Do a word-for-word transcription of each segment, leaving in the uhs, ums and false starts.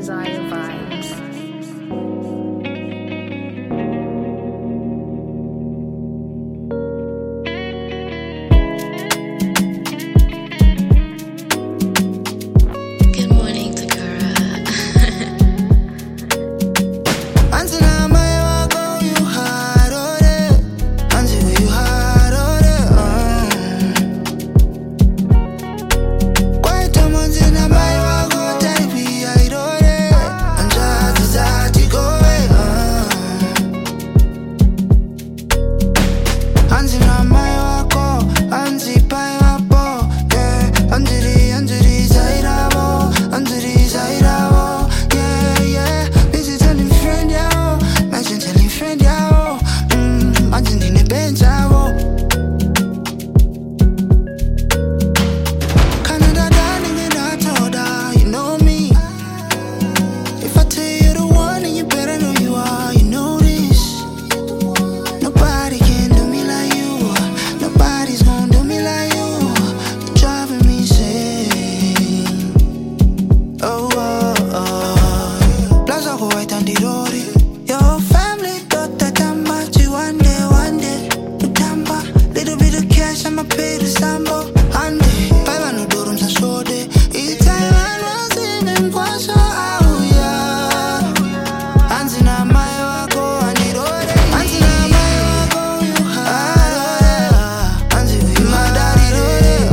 Desire Vibes. Good morning, Takara. Until my wako you hard on it. Until you hard on it. Quite a month in my wako type I don't it. And just that you go away. Until my wako, until my wako, yeah. Until the until the side of until the side of yeah yeah. This is telling friend yeah. Imagine telling friend yeah. Mm, imagine in the bench yeah. Canada darling and I told her you know me. If I tell you the one then you better know you are. You know this. Nobody can do me like you. Nobody's gonna do me like you. You're driving me insane. Oh, oh, oh. Plaza white and the road. Your family thought that I'm about you one day, one day. Utamba, little bit of cash, I'ma pay the sambo. Ande, five and no dorms and show day. Each time I was in Kwasha, oh yeah. Hands in my wako and the road. Hands in my wako, you hard. Hands in my daddy road.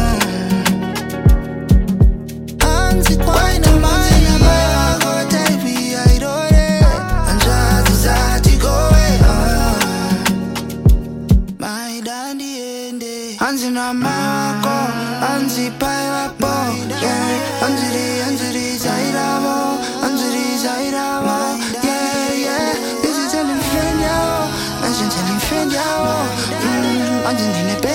Hands in my wako, type I don't it. And just that you go away. My daddy ende. Hands in my wako, hands in my wako, yeah. Hands in the, hands in the side of, hands in the side of, yeah yeah. This is telling friend yeah, mention telling friend yeah. Mm, hands in the